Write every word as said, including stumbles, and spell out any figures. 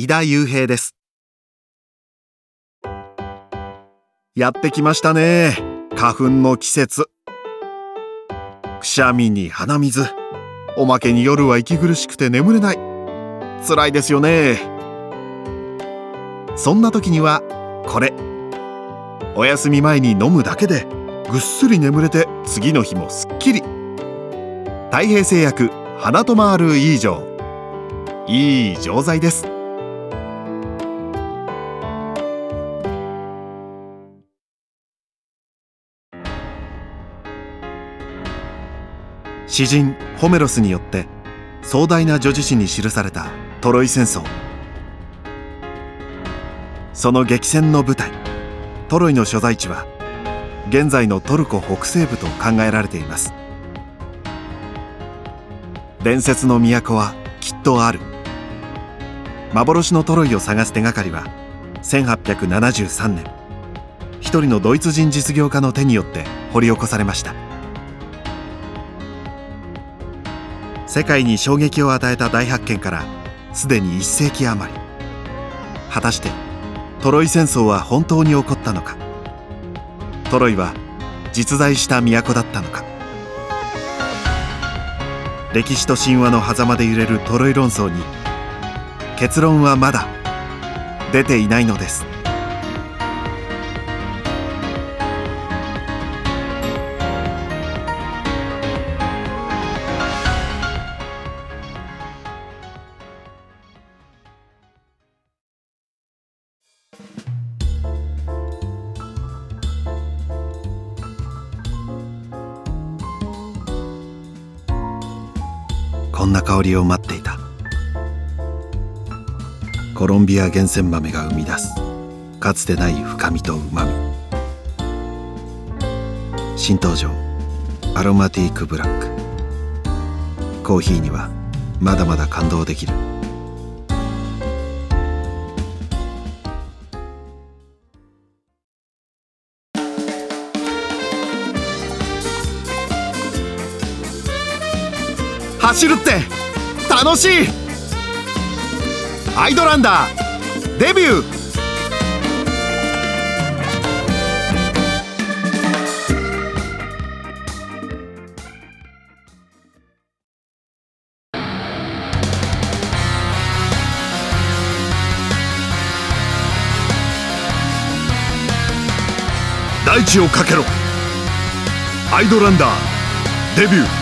井田雄平です。やってきましたね、花粉の季節。くしゃみに鼻水、おまけに夜は息苦しくて眠れない。辛いですよね。そんな時にはこれ、お休み前に飲むだけでぐっすり眠れて次の日もすっきり。太平製薬花とまるいい錠、いい錠剤です。詩人ホメロスによって壮大な叙事詩に記されたトロイ戦争。その激戦の舞台トロイの所在地は現在のトルコ北西部と考えられています。伝説の都はきっとある。幻のトロイを探す手がかりはせんはっぴゃくななじゅうさんねん、一人のドイツ人実業家の手によって掘り起こされました。世界に衝撃を与えた大発見からすでにいっせいき余り。果たしてトロイ戦争は本当に起こったのか。トロイは実在した都だったのか。歴史と神話の狭間で揺れるトロイ論争に結論はまだ出ていないのです。こんな香りを待っていた。コロンビア厳選豆が生み出すかつてない深みとうまみ。新登場アロマティークブラック。コーヒーにはまだまだ感動できる。走るって楽しい。アイドランダーデビュー。大地をかけろ。アイドランダーデビュー。